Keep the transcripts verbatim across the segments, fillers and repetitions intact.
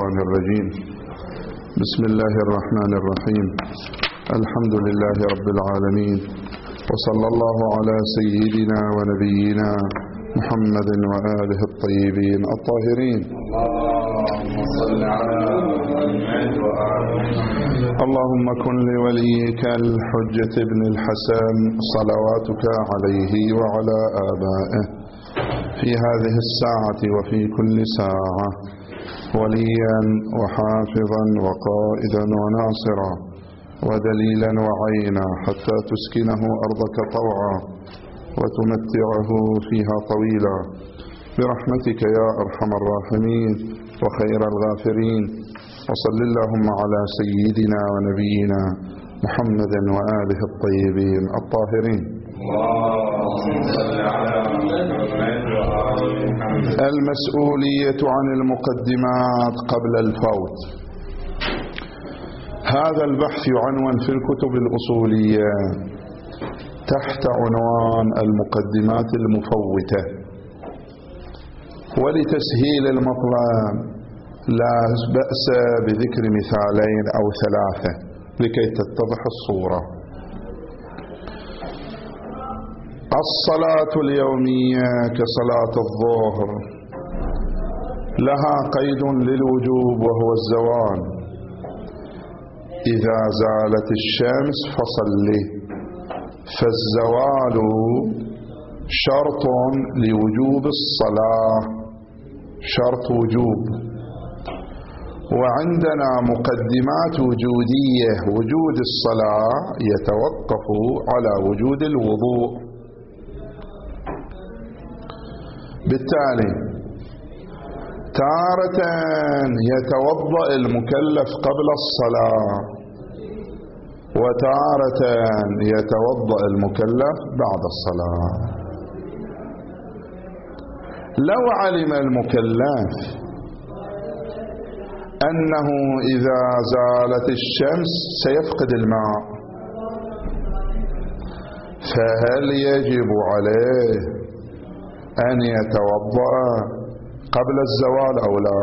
الشيطان الرجيم. بسم الله الرحمن الرحيم. الحمد لله رب العالمين، وصلى الله على سيدنا ونبينا محمد وآله الطيبين الطاهرين. اللهم صل على محمد وآله. اللهم كن لوليك الحجة ابن الحسن صلواتك عليه وعلى آبائه في هذه الساعة وفي كل ساعة وليا وحافظا وقائدا وناصرا ودليلا وعينا حتى تسكنه أرضك طوعا وتمتعه فيها طويلا برحمتك يا أرحم الراحمين وخير الغافرين. وصل اللهم على سيدنا ونبينا محمد وآله الطيبين الطاهرين. المسؤولية عن المقدمات قبل الفوت. هذا البحث يعنون في الكتب الأصولية تحت عنوان المقدمات المفوتة، ولتسهيل المطلب لا بأس بذكر مثالين أو ثلاثة لكي تتضح الصورة. الصلاة اليومية كصلاة الظهر لها قيد للوجوب وهو الزوال. إذا زالت الشمس فصل، فالزوال شرط لوجوب الصلاة، شرط وجوب. وعندنا مقدمات وجودية. وجود الصلاة يتوقف على وجود الوضوء. بالتالي تارة يتوضأ المكلف قبل الصلاة، وتارة يتوضأ المكلف بعد الصلاة. لو علم المكلف أنه إذا زالت الشمس سيفقد الماء، فهل يجب عليه أن يتوضأ قبل الزوال أو لا؟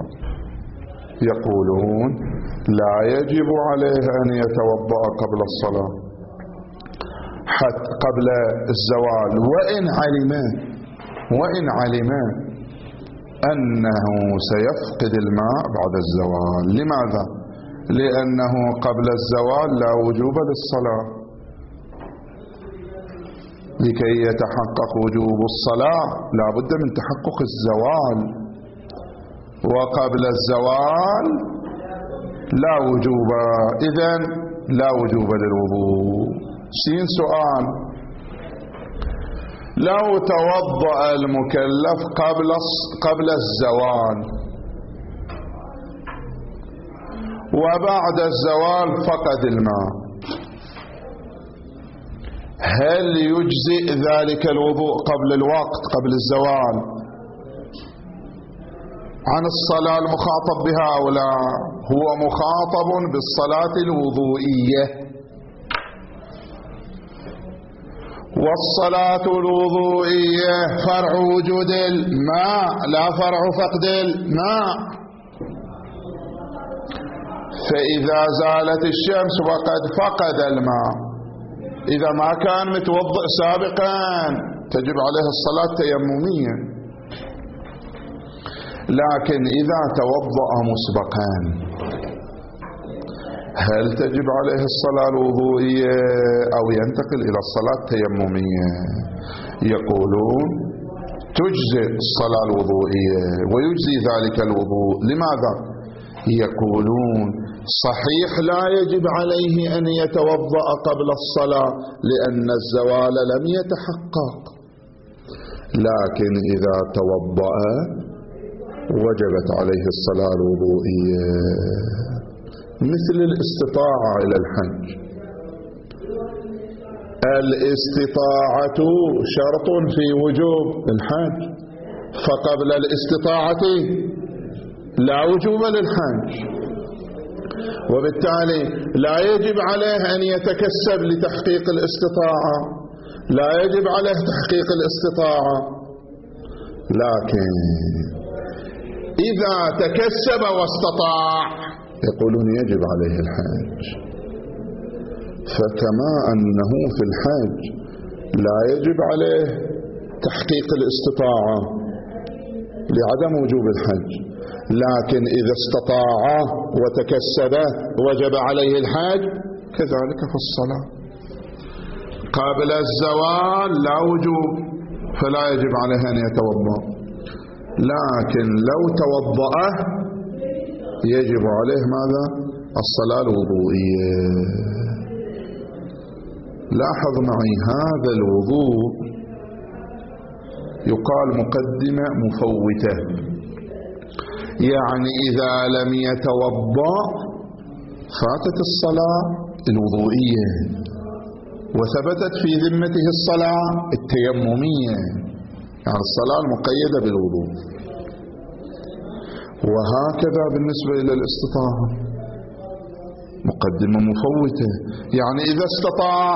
يقولون لا يجب عليه أن يتوضأ قبل الصلاة حتى قبل الزوال، وإن علم وإن علم أنه سيفقد الماء بعد الزوال. لماذا؟ لأنه قبل الزوال لا وجوب للصلاة. لكي يتحقق وجوب الصلاة لا بد من تحقق الزوال، وقبل الزوال لا وجوب، إذن لا وجوب للوضوء. سين سؤال: لو توضأ المكلف قبل قبل الزوال وبعد الزوال فقد الماء، هل يجزئ ذلك الوضوء قبل الوقت قبل الزوال عن الصلاة المخاطب بها أو لا؟ هو مخاطب بالصلاة الوضوئية، والصلاة الوضوئية فرع وجود الماء لا فرع فقد الماء. فإذا زالت الشمس وقد فقد الماء، إذا ما كان متوضئ سابقا تجب عليه الصلاة تيممية، لكن إذا توضأ مسبقا هل تجب عليه الصلاة الوضوئية أو ينتقل إلى الصلاة التيممية؟ يقولون تجزئ الصلاة الوضوئية ويجزي ذلك الوضوء. لماذا؟ يقولون صحيح لا يجب عليه أن يتوضأ قبل الصلاة لأن الزوال لم يتحقق، لكن إذا توضأ وجبت عليه الصلاة الوضوئية. مثل الاستطاعة إلى الحج، الاستطاعة شرط في وجوب الحج، فقبل الاستطاعة لا وجوب للحج، وبالتالي لا يجب عليه أن يتكسب لتحقيق الاستطاعة، لا يجب عليه تحقيق الاستطاعة. لكن إذا تكسب واستطاع يقولون يجب عليه الحج. فكما أنه في الحج لا يجب عليه تحقيق الاستطاعة لعدم وجوب الحج، لكن إذا استطاع وتكسب وجب عليه الحج، كذلك في الصلاة. قبل الزوال لا وجوب فلا يجب عليه أن يتوضأ، لكن لو توضأ يجب عليه ماذا؟ الصلاة الوضوئية. لاحظ معي هذا الوضوء يقال مقدمة مفوتة، يعني إذا لم يتوضأ فاتت الصلاة الوضوئية وثبتت في ذمته الصلاة التيممية، يعني الصلاة المقيدة بالوضوء. وهكذا بالنسبة إلى الاستطاعة مقدمة مفوتة، يعني إذا استطاع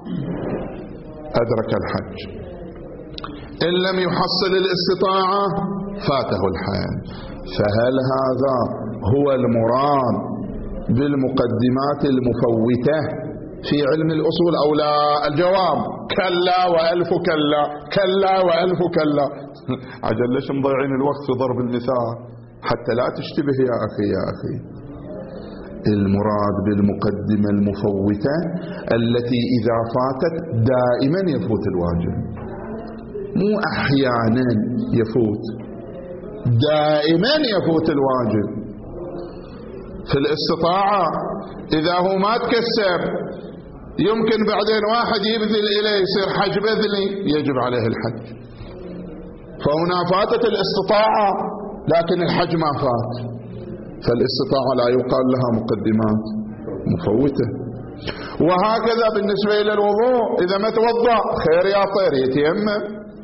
أدرك الحج، إن لم يحصل الاستطاعة فاته الحج. فهل هذا هو المراد بالمقدمات المفوتة في علم الأصول أو لا؟ الجواب كلا وألف كلا، كلا وألف كلا. عجل ليش مضيعين الوقت في ضرب المثال حتى لا تشتبه يا أخي يا أخي. المراد بالمقدمة المفوتة التي إذا فاتت دائما يفوت الواجب، مو أحيانا يفوت، دائما يفوت الواجب. في الاستطاعة إذا هو ما تكسب يمكن بعدين واحد يبذل إليه يصير حج بذلي يجب عليه الحج، فهنا فاتت الاستطاعة لكن الحج ما فات، فالاستطاعة لا يقال لها مقدمات مفوتة. وهكذا بالنسبة إلى الوضوء، إذا ما توضأ خير يا طير يتيمم،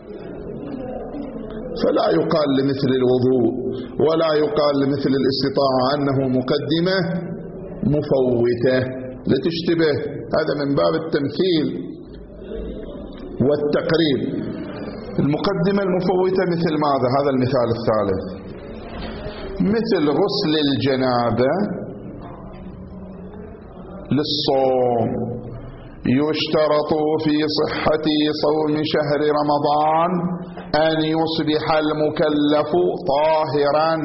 فلا يقال لمثل الوضوء ولا يقال لمثل الاستطاعة أنه مقدمة مفوتة لتشتبه. هذا من باب التمثيل والتقريب. المقدمة المفوتة مثل ماذا؟ هذا المثال الثالث، مثل غسل الجنابة للصوم. يشترط في صحة صوم شهر رمضان أن يصبح المكلف طاهرا،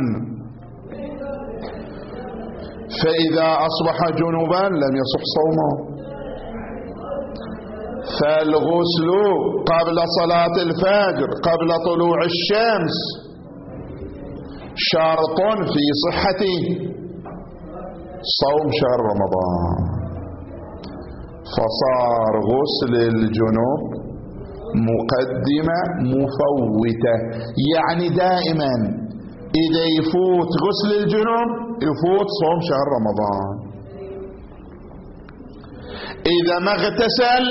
فإذا أصبح جنبا لم يصح صومه. فالغسل قبل صلاة الفجر قبل طلوع الشمس شرط في صحة صوم شهر رمضان، فصار غسل الجنوب مقدمة مفوتة، يعني دائما إذا يفوت غسل الجنوب يفوت صوم شهر رمضان. إذا ما اغتسل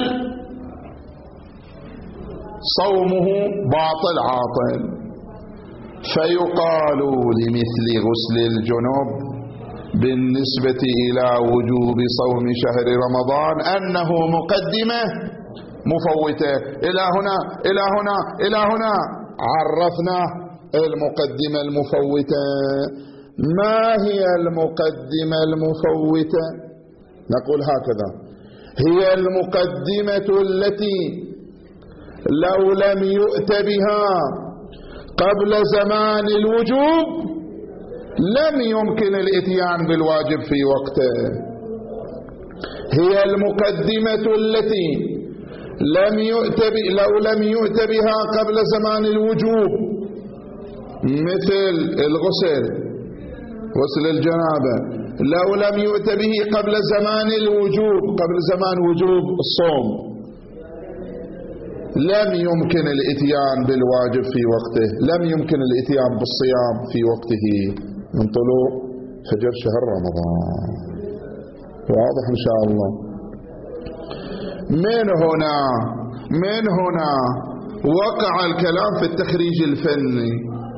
صومه باطل عاطل. فيقال لمثل غسل الجنوب بالنسبة إلى وجوب صوم شهر رمضان أنه مقدمة مفوتة. إلى هنا إلى هنا إلى هنا عرفنا المقدمة المفوتة. ما هي المقدمة المفوتة؟ نقول هكذا: هي المقدمة التي لو لم يؤت بها قبل زمان الوجوب لم يمكن الاتيان بالواجب في وقته. هي المقدمة التي لم يؤت لو لم يؤت بها قبل زمان الوجوب، مثل الغسل، غسل الجنابة، لو لم يؤت به قبل زمان الوجوب، قبل زمان وجوب الصوم لم يمكن الاتيان بالواجب في وقته، لم يمكن الاتيان بالصيام في وقته من طلوع فجر شهر رمضان. واضح إن شاء الله؟ من هنا من هنا وقع الكلام في التخريج الفني.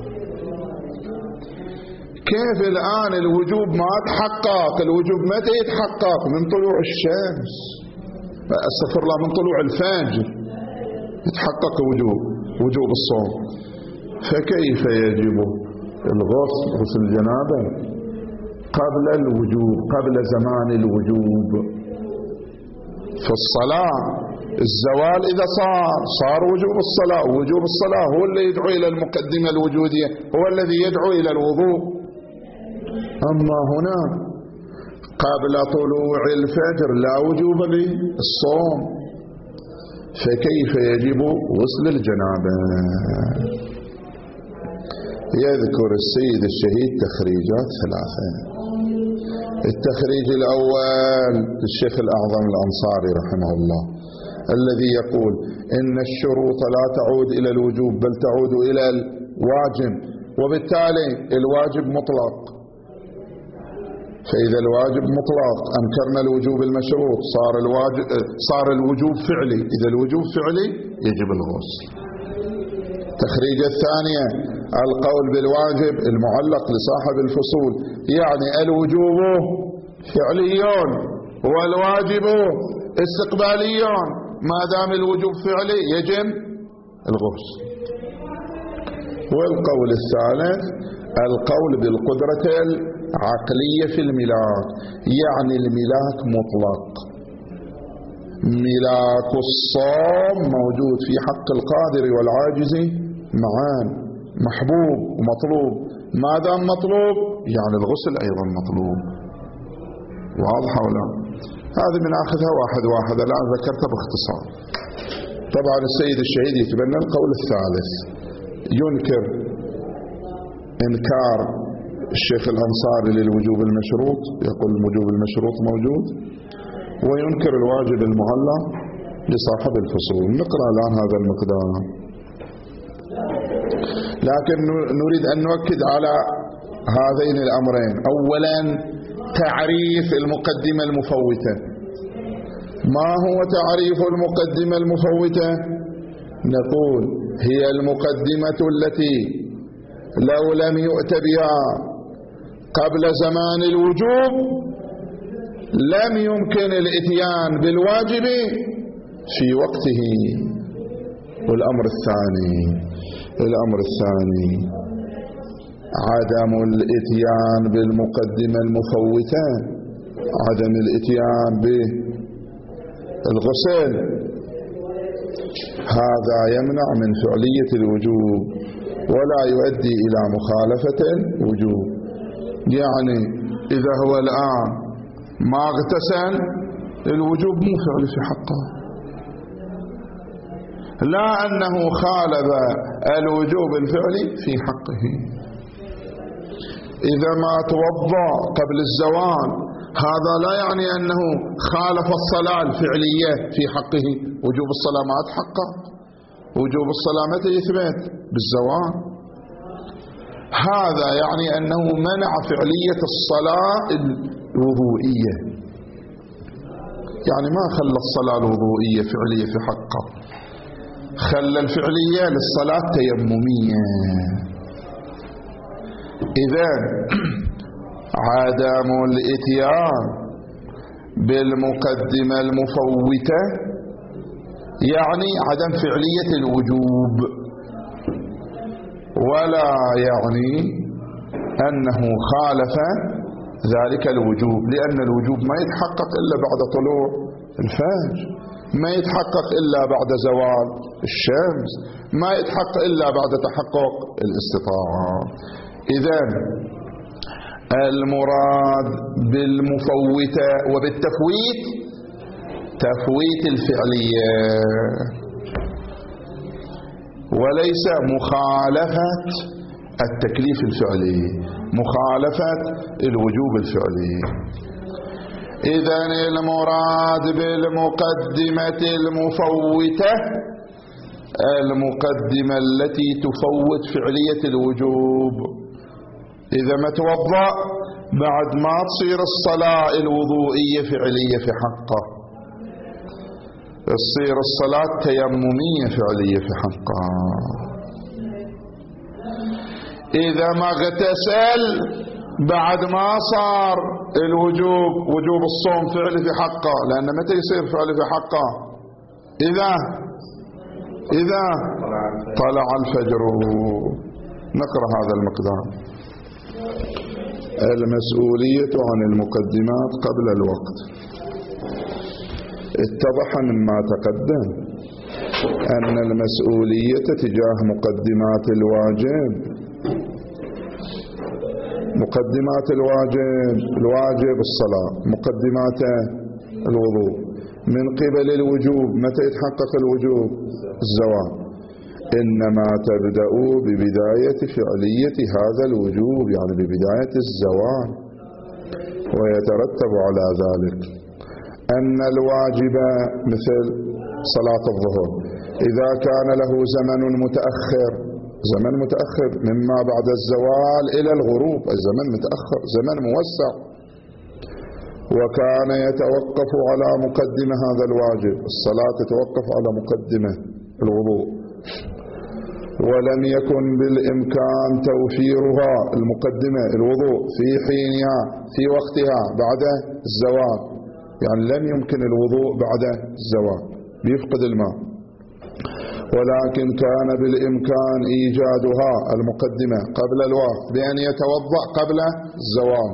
كيف الآن الوجوب ما تحقق؟ الوجوب متى يتحقق؟ من طلوع الشمس، استغفر الله، من طلوع الفجر يتحقق وجوب وجوب الصوم. فكيف يجب الغسل غسل الجنابة قبل الوجوب، قبل زمان الوجوب. في الصلاة الزوال إذا صار صار وجوب الصلاة، وجوب الصلاة هو اللي يدعو إلى المقدمة الوجودية، هو الذي يدعو إلى الوضوء. أما هنا قبل طلوع الفجر لا وجوب للصوم، فكيف يجب غسل الجنابة؟ يذكر السيد الشهيد تخريجات ثلاثة. التخريج الأول الشيخ الأعظم الأنصاري رحمه الله الذي يقول إن الشروط لا تعود إلى الوجوب بل تعود إلى الواجب، وبالتالي الواجب مطلق، فإذا الواجب مطلق أنكرنا الوجوب المشروط، صار الواجب صار الوجوب فعلي، إذا الوجوب فعلي يجب الغسل. تخريج الثانية القول بالواجب المعلق لصاحب الفصول، يعني الوجوب فعلي والواجب استقبالي، ما دام الوجوب فعلي يجب الغسل. والقول الثالث القول بالقدرة العقلية في الملاك، يعني الملاك مطلق، ملاك الصوم موجود في حق القادر والعاجز معا، محبوب ومطلوب، ما دام مطلوب يعني الغسل أيضا مطلوب. واضح ولا؟ هذه من أخذها واحد واحد، الآن ذكرتها باختصار. طبعا السيد الشهيد يتبنى القول الثالث، ينكر إنكار الشيخ الأنصاري للوجوب المشروط، يقول الوجوب المشروط موجود، وينكر الواجب المعلق لصاحب الفصول. نقرأ الآن هذا المقدار، لكن نريد أن نؤكد على هذين الأمرين. أولا تعريف المقدمة المفوتة. ما هو تعريف المقدمة المفوتة؟ نقول هي المقدمة التي لو لم يؤت بها قبل زمان الوجوب لم يمكن الاتيان بالواجب في وقته. والأمر الثاني الأمر الثاني عدم الاتيان بالمقدمة المفوتة، عدم الاتيان بالغسل، هذا يمنع من فعلية الوجوب ولا يؤدي إلى مخالفة الوجوب. يعني إذا هو الآن ما اغتسل الوجوب مو فعل في حقه، لا أنه خالف الوجوب الفعلي في حقه. إذا ما توضأ قبل الزوال هذا لا يعني أنه خالف الصلاة الفعلية في حقه، وجوب الصلاة ما تحقق، وجوب الصلاة متى يثبت؟ بالزوال. هذا يعني أنه منع فعلية الصلاة الوضوئية، يعني ما خلى الصلاة الوضوئية فعلية في حقه، خلى الفعلية للصلاة تيممية. إذن عدم الاتيان بالمقدمة المفوتة يعني عدم فعلية الوجوب، ولا يعني أنه خالف ذلك الوجوب، لأن الوجوب ما يتحقق إلا بعد طلوع الفجر، ما يتحقق إلا بعد زوال الشمس، ما يتحقق إلا بعد تحقق الاستطاعة. إذن المراد بالمفوتة وبالتفويت تفويت الفعلية وليس مخالفة التكليف الفعلي، مخالفة الوجوب الفعلي. إذن المراد بالمقدمة المفوتة المقدمة التي تفوت فعلية الوجوب. إذا ما توضأ بعد ما تصير الصلاة الوضوئية فعلية في حقه، تصير الصلاة تيممية فعلية في حقه. إذا ما اغتسل بعد ما صار الوجوب وجوب الصوم فعلي في حقه، لأن متى يصير فعلي في حقه؟ إذا إذا طلع الفجر. نقرأ هذا المقدار. المسؤولية عن المقدمات قبل الوقت. اتضح مما تقدم أن المسؤولية تجاه مقدمات الواجب، مقدمات الواجب، الواجب الصلاة، مقدمات الوضوء من قبل الوجوب. متى يتحقق الوجوب؟ الزوال. إنما تبدأ ببداية فعلية هذا الوجوب، يعني ببداية الزوال. ويترتب على ذلك أن الواجب مثل صلاة الظهر إذا كان له زمن متأخر، زمن متأخر مما بعد الزوال إلى الغروب، الزمن متأخر، زمن موسع، وكان يتوقف على مقدمة هذا الواجب، الصلاة تتوقف على مقدمة الوضوء، ولم يكن بالإمكان توفيرها المقدمة الوضوء في حينها في وقتها بعد الزوال، يعني لم يمكن الوضوء بعد الزوال بيفقد الماء، ولكن كان بالإمكان إيجادها المقدمة قبل الوقت بأن يتوضأ قبل الزوال،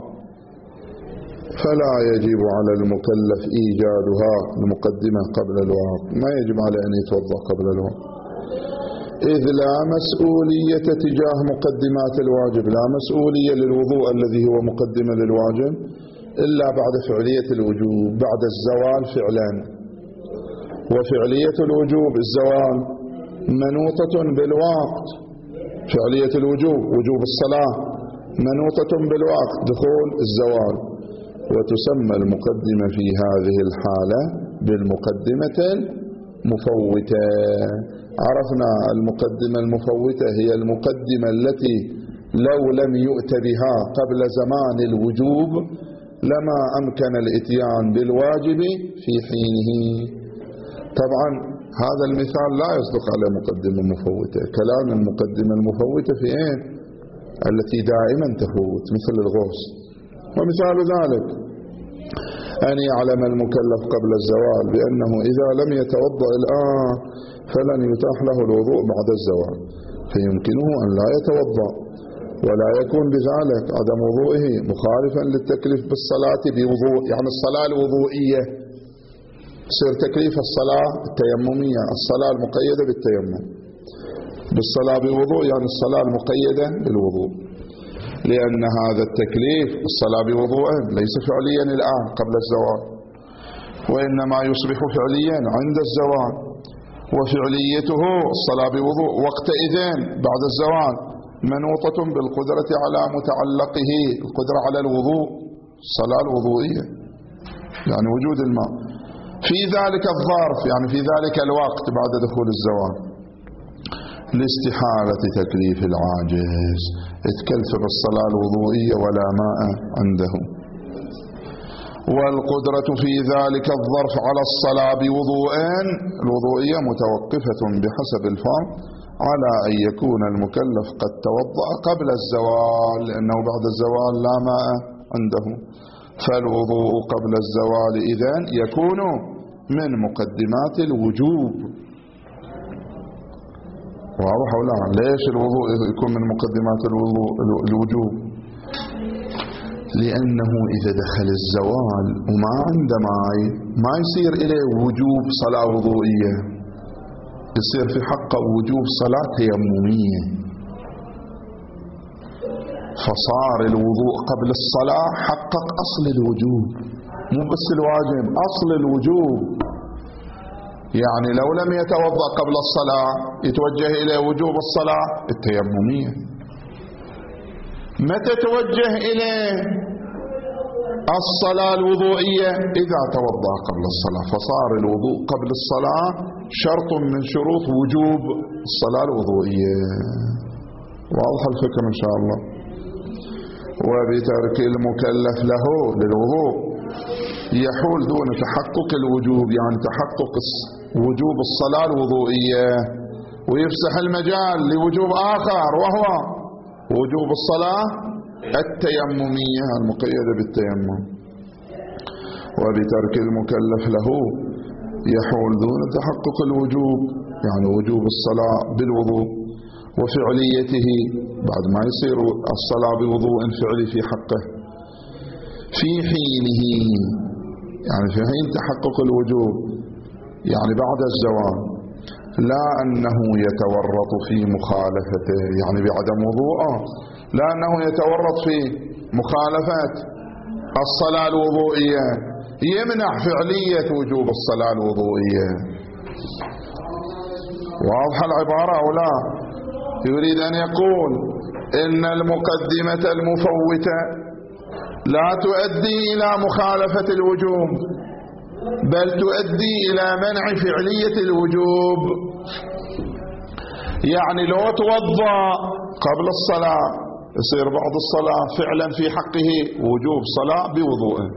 فلا يجب على المكلف إيجادها المقدمة قبل الوقت، ما يجب على أن يتوضأ قبل الوقت، إذ لا مسؤولية تجاه مقدمات الواجب، لا مسؤولية للوضوء الذي هو مقدمة للواجب إلا بعد فعلية الوجوب بعد الزوال فعلا. وفعلية الوجوب الزوال منوطة بالوقت، فعلية الوجوب وجوب الصلاة منوطة بالوقت دخول الزوال، وتسمى المقدمة في هذه الحالة بالمقدمة المفوتة. عرفنا المقدمة المفوتة هي المقدمة التي لو لم يؤت بها قبل زمان الوجوب لما أمكن الإتيان بالواجب في حينه. طبعا هذا المثال لا يصدق على مقدمة مفوتة، كلام المقدمة المفوتة في إيه؟ التي دائما تفوت مثل الغوص. ومثال ذلك أن يعلم المكلف قبل الزوال بأنه إذا لم يتوضأ الآن فلن يتاح له الوضوء بعد الزوال، فيمكنه أن لا يتوضأ، ولا يكون بذلك عدم وضوئه مخالفا للتكليف بالصلاة بوضوء، يعني الصلاة الوضوئية يصير تكليف الصلاة التيممية، الصلاة المقيدة بالتيمم، بالصلاة بوضوء يعني الصلاة المقيدة بالوضوء، لأن هذا التكليف الصلاة بوضوء ليس فعليا الآن قبل الزوال، وإنما يصبح فعليا عند الزوال، وفعليته الصلاة بوضوء وقتئذ بعد الزوال منوطة بالقدرة على متعلقه، القدرة على الوضوء، الصلاة الوضوئية يعني وجود الماء في ذلك الظرف، يعني في ذلك الوقت بعد دخول الزوال، لاستحالة تكليف العاجز، اتكلف بالصلاة الوضوئية ولا ماء عنده. والقدرة في ذلك الظرف على الصلاة بوضوء الوضوئية متوقفة بحسب الفرض على أن يكون المكلف قد توضأ قبل الزوال، لأنه بعد الزوال لا ماء عنده، فالوضوء قبل الزوال إذن يكون من مقدمات الوجوب. واضح ولا؟ ليش الوضوء يكون من مقدمات الوضوء الوجوب؟ لأنه إذا دخل الزوال وما عنده ماء ما يصير إليه وجوب صلاة وضوئية، يصير في حقه وجوب صلاة تيممية، فصار الوضوء قبل الصلاة حقق أصل الوجوب، مو بس الواجب، أصل الوجوب. يعني لو لم يتوضأ قبل الصلاة يتوجه إلى وجوب الصلاة التيممية. متى توجه إليه الصلاة الوضوئية؟ إذا توضأ قبل الصلاة، فصار الوضوء قبل الصلاة شرط من شروط وجوب الصلاة الوضوئية. واضح الفكرة إن شاء الله. وبترك المكلف له للوضوء يحول دون تحقق الوجوب، يعني تحقق وجوب الصلاة الوضوئية، ويفسح المجال لوجوب آخر وهو وجوب الصلاة التيممية المقيدة بالتيمم. وبترك المكلف له يحول دون تحقق الوجوب، يعني وجوب الصلاة بالوضوء، وفعليته بعد ما يصير الصلاة بوضوء فعلي في حقه في حينه، يعني في حين تحقق الوجوب، يعني بعد الزوال، لا أنه يتورط في مخالفته، يعني بعدم وضوءه، لا أنه يتورط في مخالفة الصلاة الوضوئية يمنع فعلية وجوب الصلاة الوضوئية. واضحة العبارة أو لا؟ يريد أن يقول إن المقدمة المفوتة لا تؤدي إلى مخالفة الوجوب، بل تؤدي إلى منع فعلية الوجوب. يعني لو توضأ قبل الصلاة يصير بعد الصلاة فعلا في حقه وجوب صلاة بوضوءه.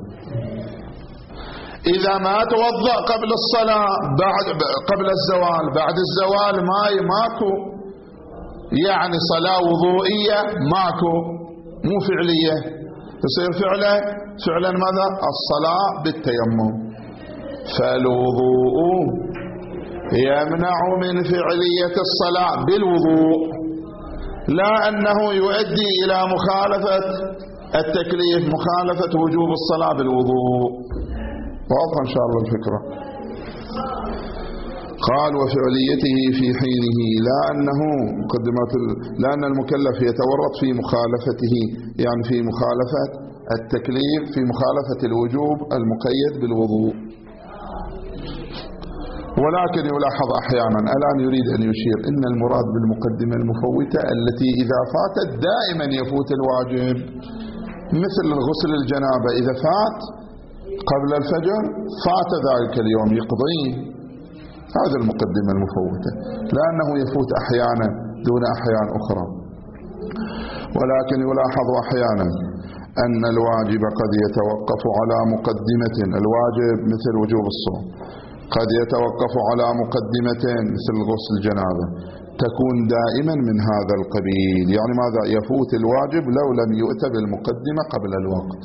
إذا ما توضأ قبل الصلاة بعد قبل الزوال، بعد الزوال ما ماكو، يعني صلاة وضوئية ماكو، مو فعلية، تصير فعلا فعلا ماذا؟ الصلاة بالتيمم. فالوضوء يمنع من فعلية الصلاة بالوضوء، لا أنه يؤدي إلى مخالفة التكليف، مخالفة وجوب الصلاة بالوضوء. واضح إن شاء الله الفكرة. قال وفعليته في حينه، لا أنه مقدمات لا أن المكلف يتورط في مخالفته، يعني في مخالفة التكليف، في مخالفة الوجوب المقيد بالوضوء. ولكن يلاحظ أحيانا، الآن يريد أن يشير إن المراد بالمقدمة المفوتة التي إذا فاتت دائما يفوت الواجب، مثل غسل الجنابة إذا فات قبل الفجر فات ذلك اليوم يقضيه، هذا المقدمة المفوتة، لأنه يفوت أحيانا دون أحيان أخرى. ولكن يلاحظ أحيانا أن الواجب قد يتوقف على مقدمة، الواجب مثل وجوب الصوم قد يتوقف على مقدمة مثل غسل الجنابة تكون دائما من هذا القبيل. يعني ماذا؟ يفوت الواجب لو لم يؤت بالمقدمة قبل الوقت،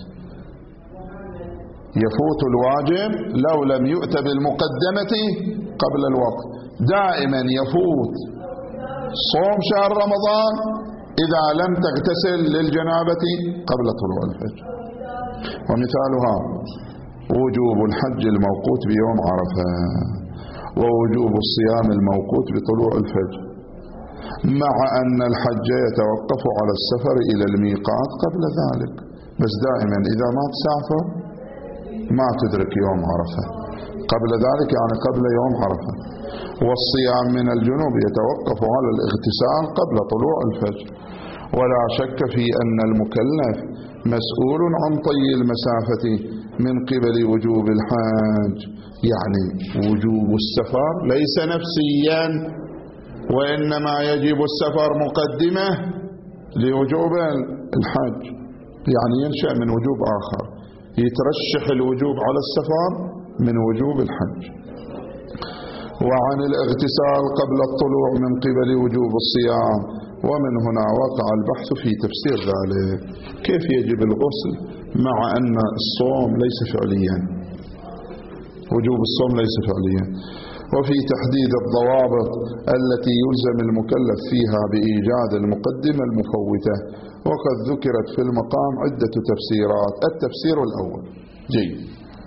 يفوت الواجب لو لم يؤت بالمقدمة قبل الوقت. دائما يفوت صوم شهر رمضان إذا لم تغتسل للجنابة قبل طلوع الفجر. ومثالها وجوب الحج الموقوت بيوم عرفة، ووجوب الصيام الموقوت بطلوع الفجر، مع أن الحج يتوقف على السفر إلى الميقات قبل ذلك، بس دائما إذا ما تسافر ما تدرك يوم عرفة، قبل ذلك يعني قبل يوم عرفة. والصيام من الجنوب يتوقف على الاغتسال قبل طلوع الفجر. ولا شك في أن المكلف مسؤول عن طي المسافة من قبل وجوب الحج، يعني وجوب السفر ليس نفسيا، وإنما يجب السفر مقدمة لوجوب الحج، يعني ينشأ من وجوب آخر، يترشح الوجوب على السفر من وجوب الحج. وعن الاغتسال قبل الطلوع من قبل وجوب الصيام، ومن هنا وقع البحث في تفسير ذلك، كيف يجب الغسل مع أن الصوم ليس فعليا، وجوب الصوم ليس فعليا. وفي تحديد الضوابط التي يلزم المكلف فيها بإيجاد المقدمة المفوتة، وقد ذكرت في المقام عدة تفسيرات. التفسير الأول جيد،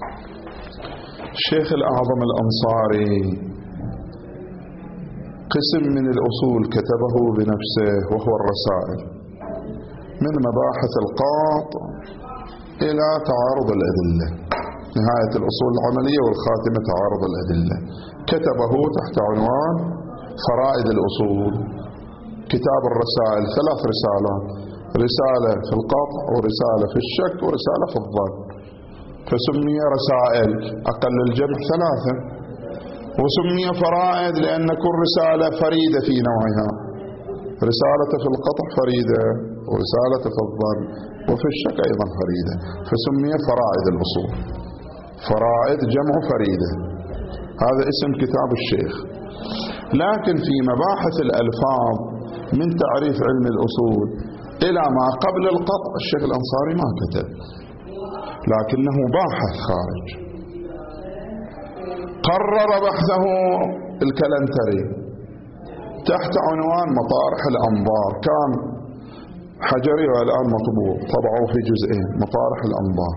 الشيخ الأعظم الأنصاري قسم من الأصول كتبه بنفسه وهو الرسائل، من مباحث القاطع إلى تعارض الأدلة، نهاية الأصول العملية والخاتمة تعارض الأدلة، كتبه تحت عنوان فرائد الأصول. كتاب الرسائل ثلاث رسالات، رسالة في القطع ورسالة في الشك ورسالة في الظن، فسمي رسائل أقل الجمع ثلاثة، وسمي فرائد لأن كل رسالة فريدة في نوعها، رسالة في القطع فريدة ورسالة في الظن وفي الشك أيضا فريدة، فسمي فرائد الأصول. فرائد جمع فريدة، هذا اسم كتاب الشيخ. لكن في مباحث الألفاظ من تعريف علم الأصول إلى ما قبل القطع الشيخ الأنصاري ما كتب، لكنه باحث خارج. قرر بحثه الكلنتري تحت عنوان مطارح الأنظار، كان حجري والآن مطبوع، طبعوه في جزئين، مطارح الأنظار.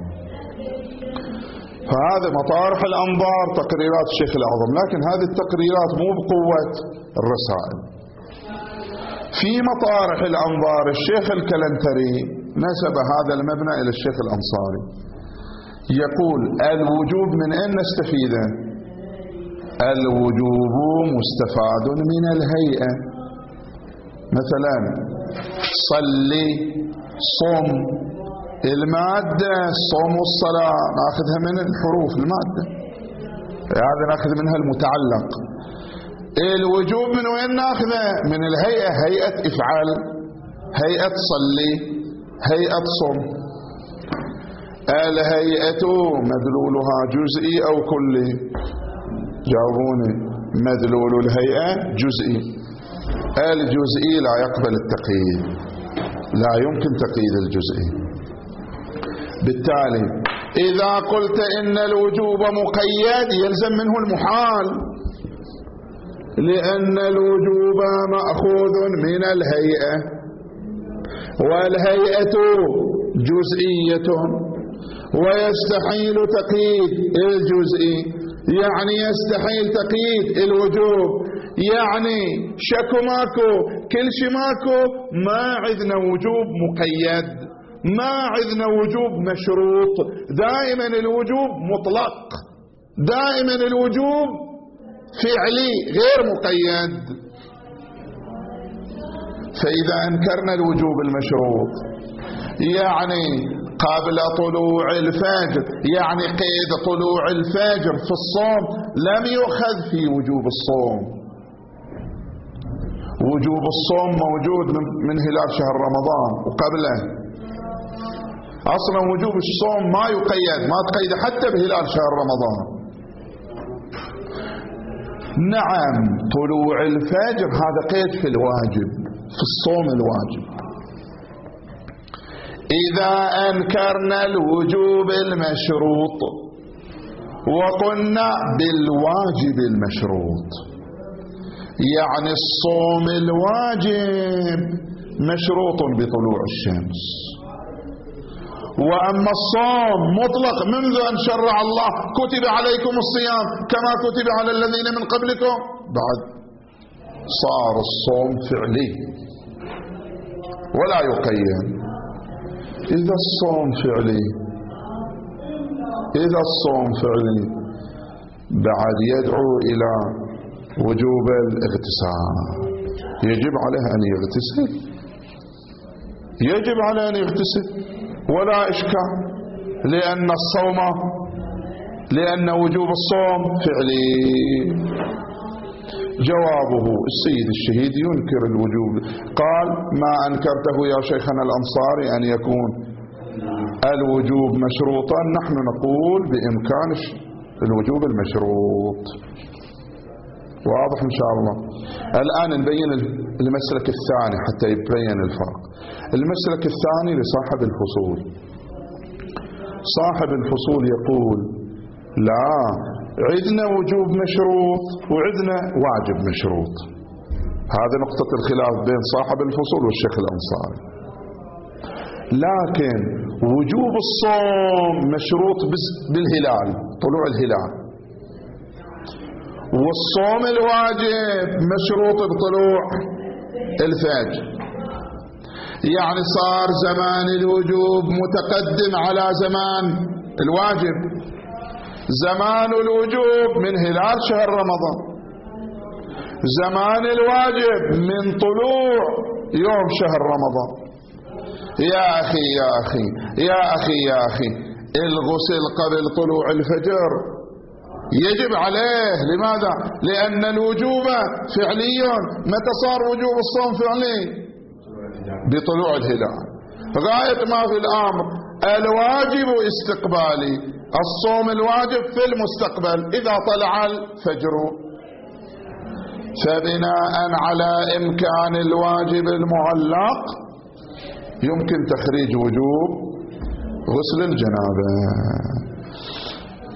فهذا مطارح الأنظار تقريرات الشيخ الأعظم، لكن هذه التقريرات مو بقوة الرسائل. في مطارح الأنظار الشيخ الكلنتري نسب هذا المبنى إلى الشيخ الأنصاري، يقول الوجوب من أين نستفيده؟ الوجوب مستفاد من الهيئة. مثلا صلي، صم، المادة الصوم والصلاة ناخذها من الحروف، المادة هذا ناخذ منها المتعلق. الوجوب من وين ناخذه؟ من الهيئة، هيئة افعل، هيئة صلي، هيئة صم. الهيئة مدلولها جزئي أو كلي؟ جاوبوني. مدلول الهيئة جزئي. الجزئي لا يقبل التقييد، لا يمكن تقييد الجزئي. بالتالي إذا قلت إن الوجوب مقيد يلزم منه المحال، لأن الوجوب مأخوذ من الهيئة، والهيئة جزئية، ويستحيل تقييد الجزئي، يعني يستحيل تقييد الوجوب، يعني شكو ماكو، كل شي ماكو، ما عندنا وجوب مقيد، ما عندنا وجوب مشروط، دائما الوجوب مطلق، دائما الوجوب فعلي غير مقيد. فإذا أنكرنا الوجوب المشروط يعني قبل طلوع الفجر، يعني قيد طلوع الفجر في الصوم لم يؤخذ في وجوب الصوم. وجوب الصوم موجود من هلال شهر رمضان وقبله. أصلا وجوب الصوم ما يقيد، ما تقيد حتى بهلال شهر رمضان. نعم طلوع الفجر هذا قيد في الواجب، في الصوم الواجب. إذا أنكرنا الوجوب المشروط وقلنا بالواجب المشروط، يعني الصوم الواجب مشروط بطلوع الشمس، وأما الصوم مطلق منذ أن شرع الله كتب عليكم الصيام كما كتب على الذين من قبلكم، بعد صار الصوم فعلي ولا يقيم. إذا الصوم فعلي، إذا الصوم فعلي بعد يدعو إلى وجوب الاغتسال، يجب عليه أن يغتسل، يجب عليه أن يغتسل ولا إشكال، لأن الصوم، لأن وجوب الصوم فعلي. جوابه السيد الشهيد ينكر الوجوب، قال ما أنكرته يا شيخنا الأنصاري أن يكون الوجوب مشروطا، نحن نقول بإمكان الوجوب المشروط. واضح إن شاء الله. الآن نبين المسلك الثاني حتى يبين الفرق. المسلك الثاني لصاحب الفصول. صاحب الفصول يقول لا، عندنا وجوب مشروط وعندنا واجب مشروط. هذا نقطة الخلاف بين صاحب الفصول والشيخ الأنصاري. لكن وجوب الصوم مشروط بالهلال، طلوع الهلال، والصوم الواجب مشروط بطلوع الفجر. يعني صار زمان الوجوب متقدم على زمان الواجب. زمان الوجوب من هلال شهر رمضان، زمان الواجب من طلوع يوم شهر رمضان. يا أخي يا أخي يا أخي يا أخي الغسل قبل طلوع الفجر يجب عليه. لماذا؟ لأن الوجوب فعلي. متى صار وجوب الصوم فعلي؟ بطلوع الهلال. غاية ما في الأمر الواجب استقبالي، الصوم الواجب في المستقبل إذا طلع الفجر. فبناء على إمكان الواجب المعلق يمكن تخريج وجوب غسل الجنابة.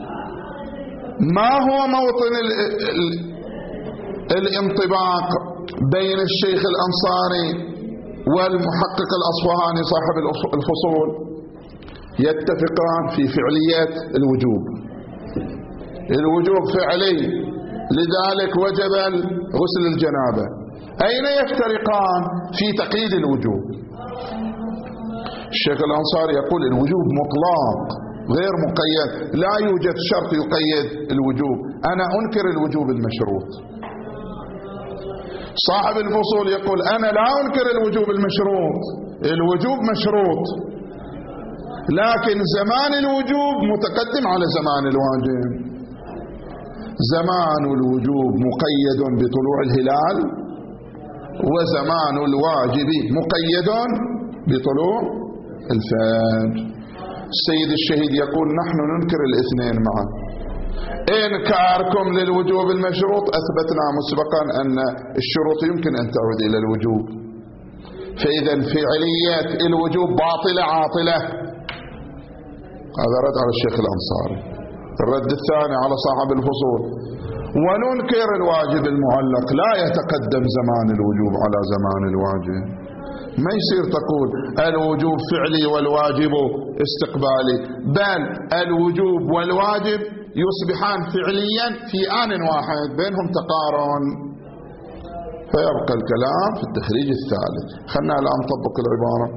ما هو موطن ال ال الانطباق؟ بين الشيخ الأنصاري والمحقق الأصفهاني صاحب الفصول، يتفقان في فعليات الوجوب. الوجوب فعلي، لذلك وجب غسل الجنابة. أين يفترقان؟ في تقييد الوجوب. الشيخ الأنصاري يقول الوجوب مطلق غير مقيد، لا يوجد شرط يقيد الوجوب، أنا أنكر الوجوب المشروط. صاحب الفصول يقول أنا لا أنكر الوجوب المشروط، الوجوب مشروط، لكن زمان الوجوب متقدم على زمان الواجب. زمان الوجوب مقيد بطلوع الهلال، وزمان الواجب مقيد بطلوع الفجر. السيد الشهيد يقول نحن ننكر الاثنين معا. إنكاركم للوجوب المشروط أثبتنا مسبقا أن الشروط يمكن أن تعود إلى الوجوب، فإذا فعليات الوجوب باطلة عاطلة. هذا رد على الشيخ الأنصاري. الرد الثاني على صاحب الفصول، وننكر الواجب المعلق، لا يتقدم زمان الوجوب على زمان الواجب. ما يصير تقول الوجوب فعلي والواجب استقبالي، بل الوجوب والواجب يصبحان فعليا في آن واحد، بينهم تقارن. فيبقى الكلام في التخريج الثالث. خلنا الآن نطبق العبارة.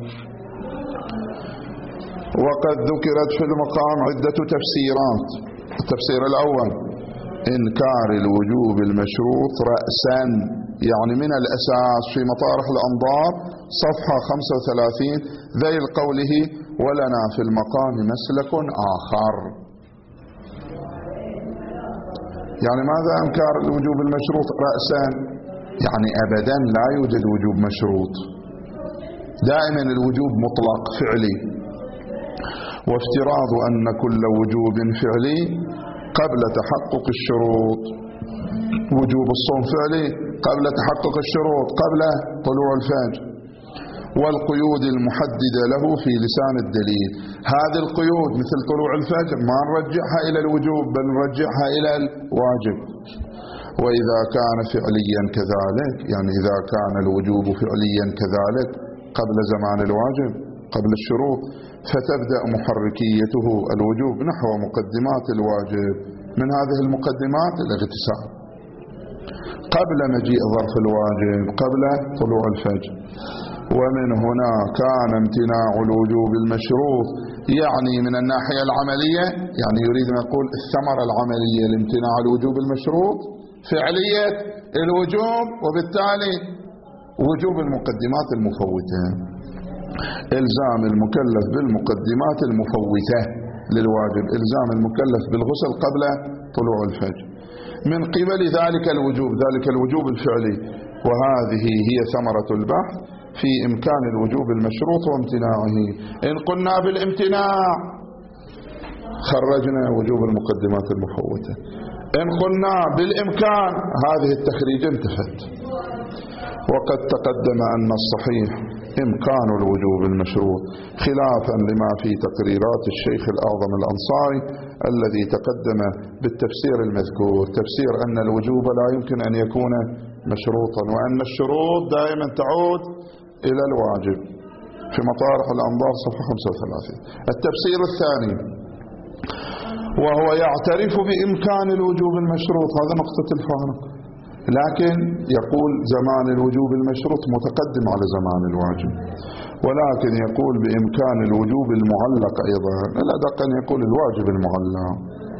وقد ذكرت في المقام عدة تفسيرات. التفسير الأول إنكار الوجوب المشروط رأسا، يعني من الأساس، في مطارح الأنظار صفحة خمسة وثلاثين، ذيل قوله ولنا في المقام مسلك آخر. يعني ماذا إنكار الوجوب المشروط رأسا؟ يعني أبدا لا يوجد وجوب مشروط، دائما الوجوب مطلق فعلي. وافتراض أن كل وجوب فعلي قبل تحقق الشروط. وجوب الصوم فعلي قبل تحقق الشروط، قبل طلوع الفجر. والقيود المحددة له في لسان الدليل، هذه القيود مثل طلوع الفجر ما نرجعها إلى الوجوب بل نرجعها إلى الواجب. وإذا كان فعليا كذلك، يعني إذا كان الوجوب فعليا كذلك قبل زمان الواجب قبل الشروط، فتبدأ محركيته الوجوب نحو مقدمات الواجب. من هذه المقدمات الاغتسال قبل مجيء ظرف الواجب قبل طلوع الفجر. ومن هنا كان امتناع الوجوب المشروط، يعني من الناحية العملية، يعني يريد أن يقول الثمرة العملية لامتناع الوجوب المشروط فعلية الوجوب، وبالتالي وجوب المقدمات المفوتة، إلزام المكلف بالمقدمات المفوتة للواجب، إلزام المكلف بالغسل قبل طلوع الفجر من قبل ذلك الوجوب، ذلك الوجوب الفعلي. وهذه هي ثمرة البحث في إمكان الوجوب المشروط وامتناعه. إن قلنا بالامتناع خرجنا وجوب المقدمات المفوتة، إن قلنا بالإمكان هذه التخريج انتفت. وقد تقدم أن الصحيح إمكان الوجوب المشروط، خلافا لما في تقريرات الشيخ الأعظم الأنصاري الذي تقدم بالتفسير المذكور، تفسير أن الوجوب لا يمكن أن يكون مشروطا، وأن الشروط دائما تعود إلى الواجب، في مطارح الأنظار صفحة خمسة وثلاثين. التفسير الثاني وهو يعترف بإمكان الوجوب المشروط، هذا نقطة الفارق، لكن يقول زمان الوجوب المشروط متقدم على زمان الواجب، ولكن يقول بإمكان الوجوب المعلق أيضا، الأدق أن يقول الواجب المعلق.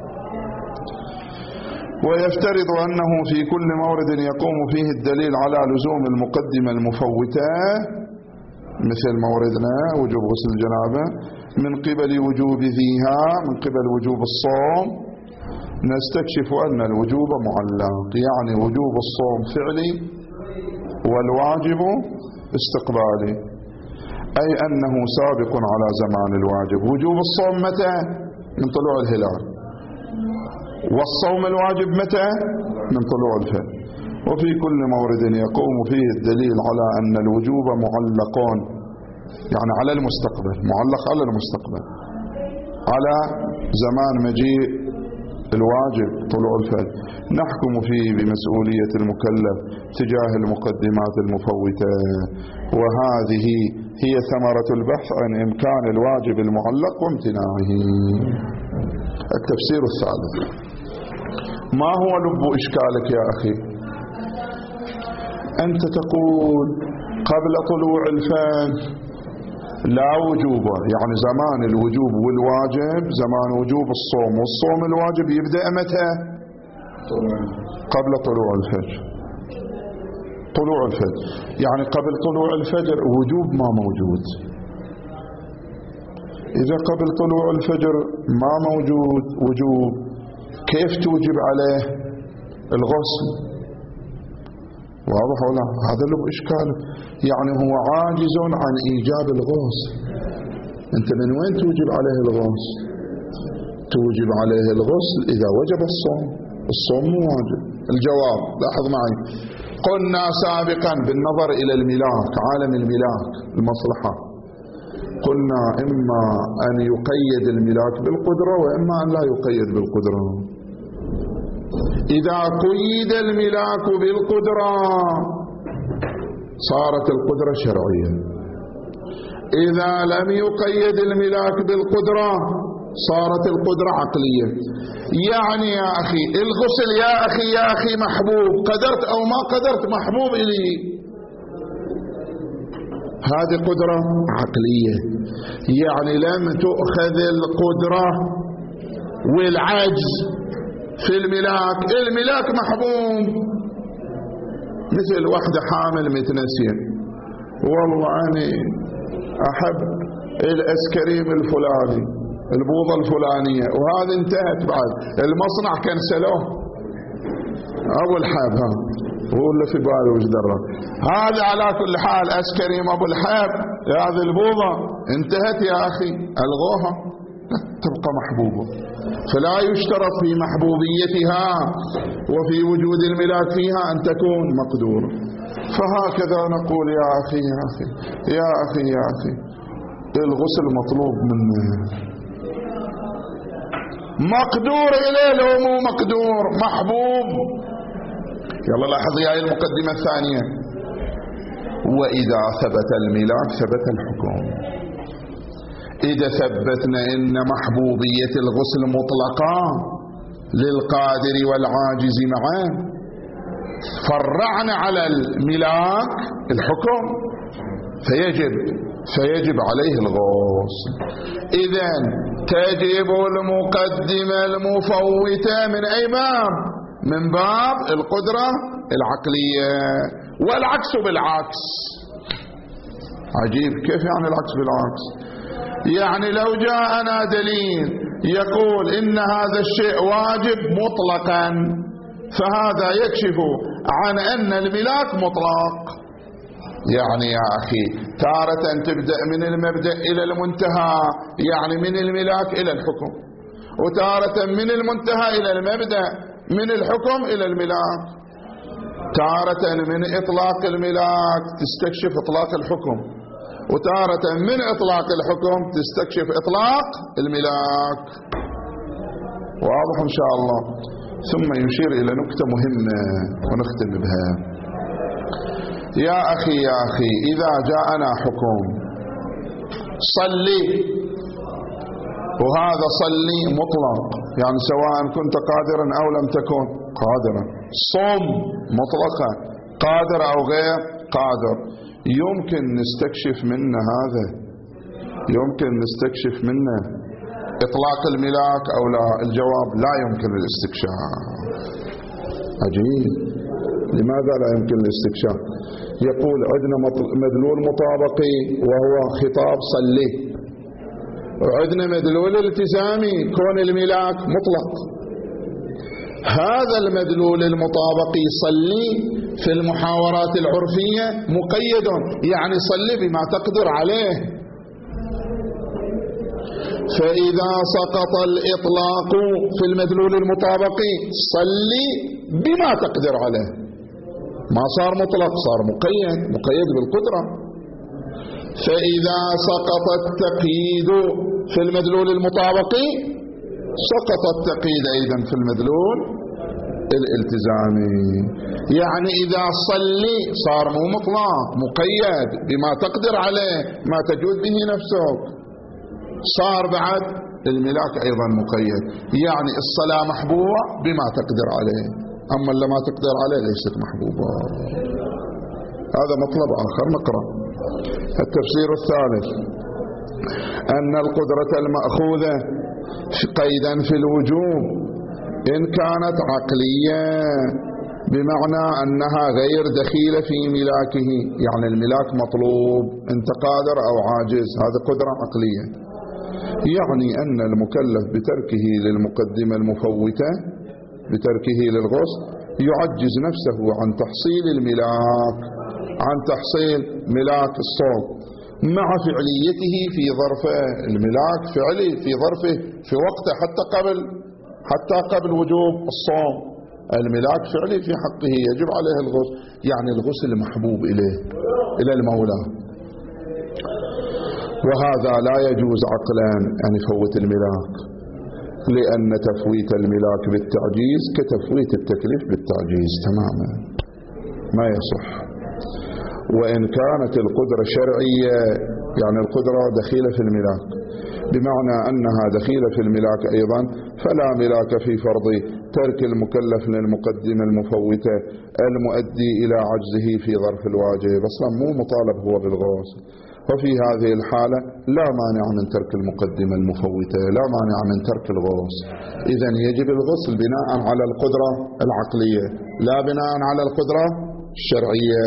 ويفترض أنه في كل مورد يقوم فيه الدليل على لزوم المقدمة المفوتة، مثل موردنا وجوب غسل الجنابة، من قبل وجوب ذيها، من قبل وجوب الصوم، نستكشف أن الوجوب معلق، يعني وجوب الصوم فعلي والواجب استقبالي، أي أنه سابق على زمان الواجب. وجوب الصوم متى؟ من طلوع الهلال، والصوم الواجب متى؟ من طلوع الفجر. وفي كل مورد يقوم فيه الدليل على أن الوجوب معلق، يعني على المستقبل، معلق على المستقبل، على زمان مجيء الواجب طلوع الفجر، نحكم فيه بمسؤولية المكلف تجاه المقدمات المفوتة. وهذه هي ثمرة البحث عن إمكان الواجب المعلق وامتناعه. التفسير الثالث: ما هو لب إشكالك يا أخي؟ أنت تقول قبل طلوع الفجر لا وجوب، يعني زمان الوجوب والواجب زمان وجوب الصوم، والصوم الواجب يبدأ متى؟ قبل طلوع الفجر. طلوع الفجر يعني قبل طلوع الفجر وجوب ما موجود. إذا قبل طلوع الفجر ما موجود وجوب، كيف توجب عليه الغسل؟ واضح ولا؟ هذا له إشكال، يعني هو عاجز عن إيجاب الغسل. أنت من وين توجب عليه الغسل؟ توجب عليه الغسل إذا وجب الصوم. الصوم مو واجب. الجواب لاحظ معي، قلنا سابقا بالنظر إلى الملاك، عالم الملاك المصلحة، قلنا إما أن يقيد الملاك بالقدرة وإما أن لا يقيد بالقدرة. إذا قيد الملاك بالقدرة صارت القدرة شرعية، إذا لم يقيد الملاك بالقدرة صارت القدرة عقلية. يعني يا أخي الغسل يا أخي يا أخي محبوب، قدرت أو ما قدرت محبوب إلي، هذه قدرة عقلية. يعني لم تؤخذ القدرة والعجز في الملاك، الملاك محبوب. مثل واحدة حامل متنسية، والله أنا أحب الأسكريم الفلاني، البوضة الفلانية، وهذا انتهت بعد المصنع كنسلوه أبو الحاب، ها هو اللي في باله وش درى. هذا على كل حال أسكريم أبو الحاب، هذه البوضة انتهت يا أخي، ألغوها، تبقى محبوبة. فلا يشترط في محبوبيتها وفي وجود الملاك فيها أن تكون مقدورة. فهكذا نقول يا أخي يا أخي يا أخي يا أخي الغسل مطلوب منه، مقدور إليه لو مو مقدور، محبوب. يلا لاحظ يا المقدمة الثانية: وإذا ثبت الملاك ثبت الحكم. إذا ثبتنا إن محبوبية الغسل مطلقة للقادر والعاجز معا، فرعنا على الملاك الحكم، فيجب فيجب عليه الغسل. إذن تجب المقدمة المفوتة من أي باب؟ من باب القدرة العقلية. والعكس بالعكس. عجيب، كيف يعني العكس بالعكس؟ يعني لو جاءنا دليل يقول إن هذا الشيء واجب مطلقا، فهذا يكشف عن أن الملاك مطلق. يعني يا أخي تارة تبدأ من المبدأ إلى المنتهى، يعني من الملاك إلى الحكم، وتارة من المنتهى إلى المبدأ، من الحكم إلى الملاك. تارة من إطلاق الملاك تستكشف إطلاق الحكم، وتارة من إطلاق الحكم تستكشف إطلاق الملاك. واضح إن شاء الله. ثم يشير إلى نكتة مهمة ونختم بها. يا أخي يا أخي إذا جاءنا حكم صلي، وهذا صلي مطلق، يعني سواء كنت قادرا أو لم تكن قادرا. صم مطلقا، قادر أو غير قادر. يمكن نستكشف منه هذا، يمكن نستكشف منه إطلاق الملاك أو لا؟ الجواب لا يمكن الاستكشاف. عجيب، لماذا لا يمكن الاستكشاف؟ يقول عندنا مدلول مطابقي وهو خطاب صلي، وعندنا مدلول التزامي كون الملاك مطلق. هذا المدلول المطابقي صلي في المحاورات العرفية مقيد، يعني صلي بما تقدر عليه. فإذا سقط الإطلاق في المدلول المطابقي صلي بما تقدر عليه، ما صار مطلق، صار مقيد، مقيد بالقدرة. فإذا سقط التقييد في المدلول المطابقي سقط التقييد أيضا في المدلول الالتزامي. يعني إذا صلي صار مو مطلق، مقيد بما تقدر عليه، ما تجود به نفسك. صار بعد الملاك أيضا مقيد، يعني الصلاة محبوبة بما تقدر عليه، أما اللي ما تقدر عليه ليست محبوبة. هذا مطلب آخر. نقرأ التفسير الثالث: أن القدرة المأخوذة قيدا في الوجوب إن كانت عقلية بمعنى أنها غير دخيلة في ملاكه، يعني الملاك مطلوب، أنت قادر أو عاجز، هذا قدرة عقلية. يعني أن المكلف بتركه للمقدمة المفوتة، بتركه للغسل، يعجز نفسه عن تحصيل الملاك، عن تحصيل ملاك الصوم، مع فعليته في ظرفه. الملاك فعلي في ظرفه في وقته، حتى قبل حتى قبل وجوب الصوم الملاك فعلي في حقه، يجب عليه الغسل، يعني الغسل محبوب إليه إلى المولى. وهذا لا يجوز عقلا أن يفوت الملاك، لأن تفويت الملاك بالتعجيز كتفويت التكليف بالتعجيز تماما، ما يصح. وإن كانت القدرة شرعية، يعني القدرة دخيلة في الملاك، بمعنى أنها دخيلة في الملاك أيضا، فلا ملاك في فرض ترك المكلف للمقدمة المفوتة المؤدي إلى عجزه في ظرف الواجب. أصلا مو مطالب هو بالغسل. وفي هذه الحالة لا مانع من ترك المقدمة المفوتة، لا مانع من ترك الغسل. إذن يجب الغسل بناء على القدرة العقلية، لا بناء على القدرة الشرعية.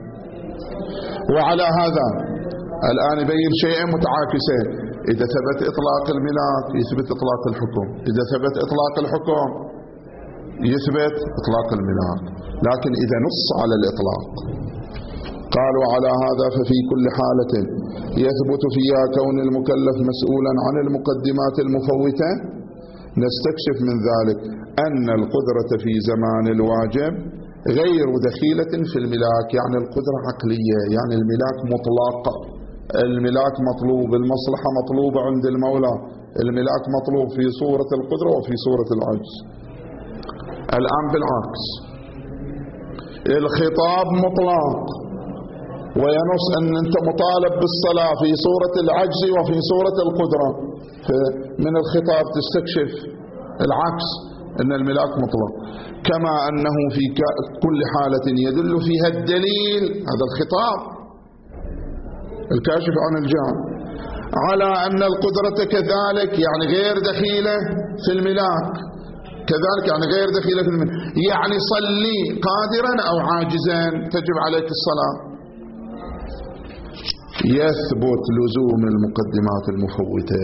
وعلى هذا الآن يبين شيئا متعاكسين: إذا ثبت إطلاق الملاك يثبت إطلاق الحكم، إذا ثبت إطلاق الحكم يثبت إطلاق الملاك. لكن إذا نص على الإطلاق قالوا على هذا ففي كل حالة يثبت فيها كون المكلف مسؤولا عن المقدمات المفوتة، نستكشف من ذلك أن القدرة في زمان الواجب غير دخيلة في الملاك، يعني القدرة عقلية، يعني الملاك مطلق، الملاك مطلوب، المصلحة مطلوبة عند المولى، الملاك مطلوب في صورة القدرة وفي صورة العجز. الآن بالعكس، الخطاب مطلق وينص أن أنت مطالب بالصلاة في صورة العجز وفي صورة القدرة، من الخطاب تستكشف العكس، أن الملاك مطلق، كما أنه في كل حالة يدل فيها الدليل، هذا الخطاب الكاشف عن الجهل، على أن القدرة كذلك يعني غير دخيلة في الملاك، كذلك يعني غير دخيلة في الملاك، يعني صلي قادرا أو عاجزا تجب عليك الصلاة. يثبت لزوم المقدمات المفوتة،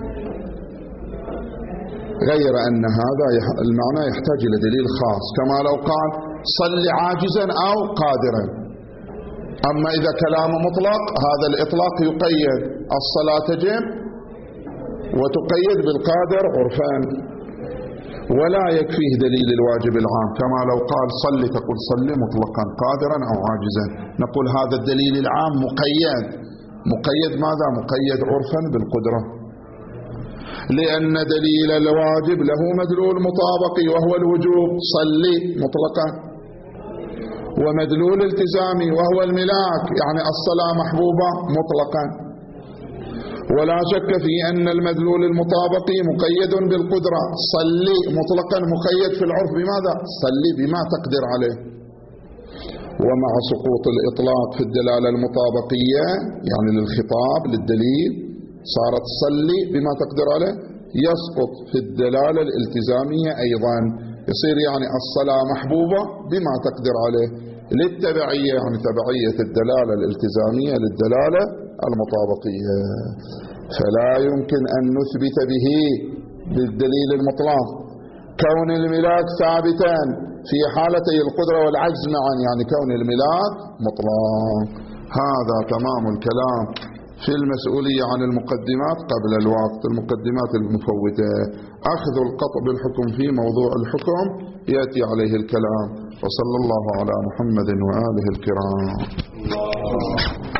غير أن هذا المعنى يحتاج إلى دليل خاص، كما لو قال صل عاجزا أو قادرا. أما إذا كلام مطلق هذا الإطلاق يقيد الصلاة تجب وتقيد بالقادر عرفان، ولا يكفيه دليل الواجب العام، كما لو قال صل تقول صل مطلقا قادرا أو عاجزا، نقول هذا الدليل العام مقيد، مقيد ماذا؟ مقيد عرفا بالقدرة، لأن دليل الواجب له مدلول مطابقي وهو الوجوب صلي مطلقا، ومدلول التزامي وهو الملاك يعني الصلاة محبوبة مطلقا. ولا شك في أن المدلول المطابقي مقيد بالقدرة، صلي مطلقا مقيد في العرف بماذا؟ صلي بما تقدر عليه. ومع سقوط الإطلاق في الدلالة المطابقية يعني للخطاب للدليل صارت صلي بما تقدر عليه، يسقط في الدلالة الالتزامية أيضا، يصير يعني الصلاة محبوبة بما تقدر عليه للتبعية، يعني تبعية الدلالة الالتزامية للدلالة المطابقية. فلا يمكن أن نثبت به بالدليل المطلق كون الملاك ثابتا في حالتي القدرة والعجز معا، يعني كون الملاك مطلق. هذا تمام الكلام في المسؤولية عن المقدمات قبل الوقت، المقدمات المفوتة. أخذ القطع بالحكم في موضوع الحكم يأتي عليه الكلام. وصلى الله على محمد وآله الكرام.